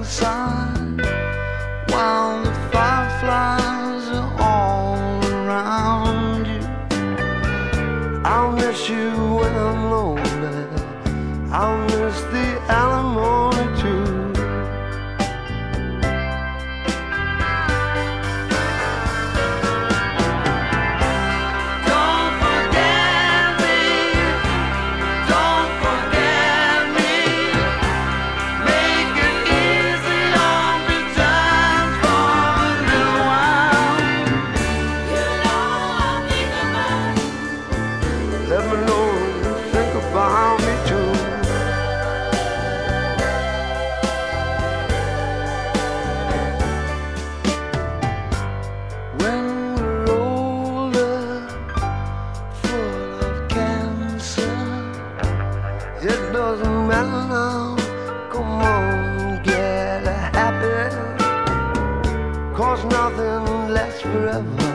sun, while the fireflies are all around you. I'll miss you when I'm lonely. I'll miss the alimony too. Let me know you think about me too. When we're older, full of cancer, it doesn't matter now. Come on, get happy, 'cause nothing lasts forever.